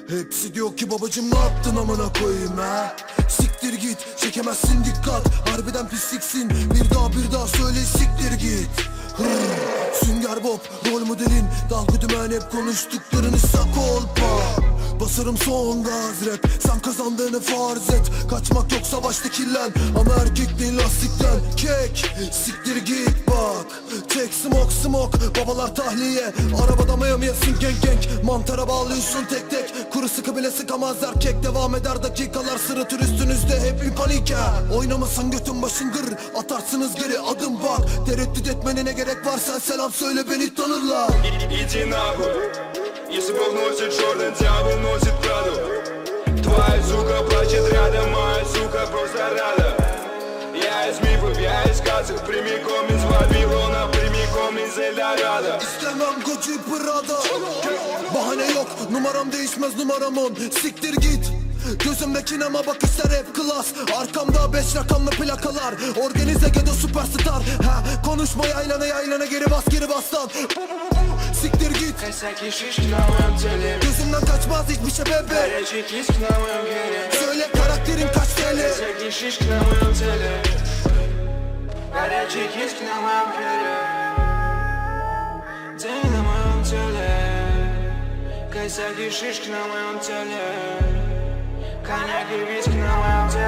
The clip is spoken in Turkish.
Hepsi diyor ki babacım ne yaptın amına koyayım ha. Siktir git, çekemezsin dikkat. Harbiden pisliksin, bir daha söyle siktir git. Sünger Bob, rol modelin. Dalga dümen hep konuştuklarını sak olma. Basarım son gaz rap, sen kazandığını farz et. Kaçmak yok savaşta killen, ama erkek değil lastikten. Kek, siktir git bak. Tek smoke, babalar tahliye. Arabada mayamıyasın gang, mantara bağlıyorsun tek. Kuru sıkı bile sıkamaz erkek. Devam eder dakikalar, sırıtır üstünüzde hep bir panik ha. Oynamasın götün başın gır, atarsınız geri adım bak. Tereddüt etmene ne gerek var, sen selam söyle beni tanırlar. Иди нахуй, если Бог носит черный, дьявол носит Праду. Твоя сука плачет рядом, моя сука просто рада. Я из мифов, я из сказок, прямиком из Вавилона, прямиком из Эльдорадо. İstemem Gucci Prada. Bahane yok, numaram değişmez numaramın. Siktir git. Gözümdeki ama bakışlar hep klas. Arkamda 5 rakamlı plakalar. Organize gedo süperstar. Ha, konuşma yaylana geri bas lan. Siktir git. Косяки шишки на моем теле. Gözümden kaçmaz hiçbir şey bebe. Горячий киск на моем геле. Söyle karakterin kaç TL? Косяки шишки на моем теле. Горячий киск на моем геле. День на моем теле. Косяки шишки на моем теле. Коньяк и виски на моем теле.